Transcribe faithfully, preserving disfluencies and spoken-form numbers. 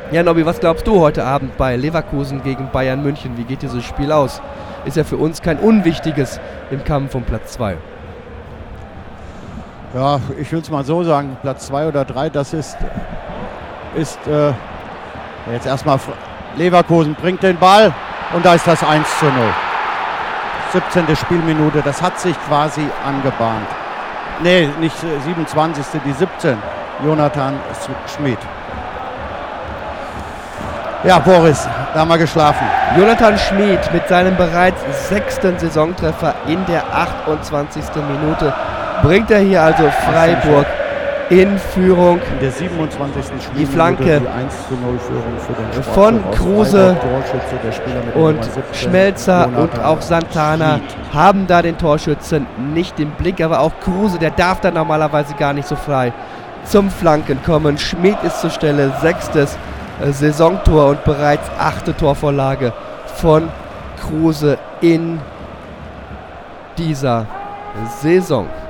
Ja, Nobby, was glaubst du heute Abend bei Leverkusen gegen Bayern München? Wie geht dieses Spiel aus? Ist ja für uns kein unwichtiges im Kampf um Platz zwei. Ja, ich will es mal so sagen, Platz zwei oder drei, das ist, ist äh, jetzt erstmal Leverkusen bringt den Ball und da ist das eins zu null. siebzehnte Spielminute, das hat sich quasi angebahnt. Nee, nicht siebenundzwanzigste, die siebzehn. Jonathan Schmid. Ja, Boris, da haben wir geschlafen. Jonathan Schmid mit seinem bereits sechsten Saisontreffer in der achtundzwanzigsten Minute bringt er hier also Freiburg in Führung. In der siebenundzwanzigsten Spielminute die Flanke die eins zu null Führung für den von Kruse mit und Schmelzer und auch Santana Schmid. haben da den Torschützen nicht im Blick, aber auch Kruse, der darf da normalerweise gar nicht so frei zum Flanken kommen. Schmid ist zur Stelle, sechstes Saisontor und bereits achte Torvorlage von Kruse in dieser Saison.